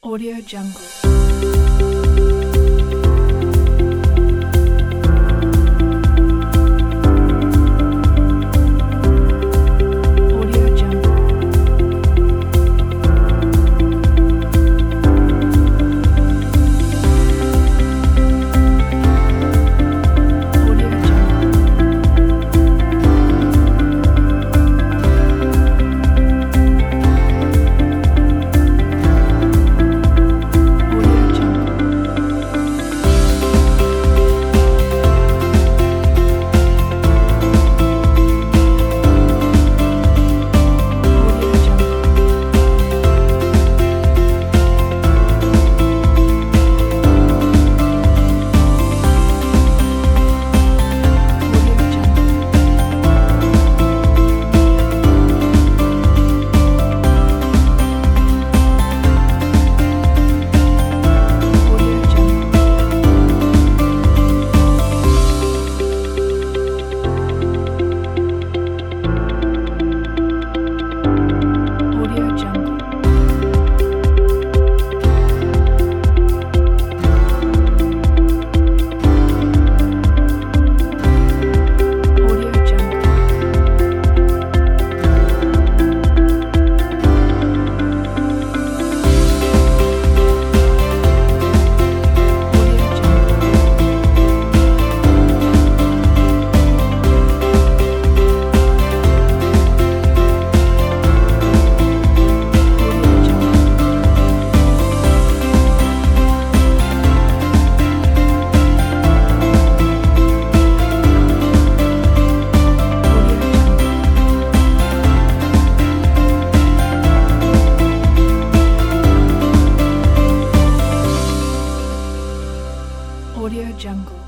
Audio Jungle. Audio Jungle. Audio Jungle. Audio Jungle. Audio Jungle. Audio Jungle. Audio Jungle. Audio Jungle. Audio Jungle. Audio Jungle. Audio Jungle. Audio Jungle. Audio Jungle.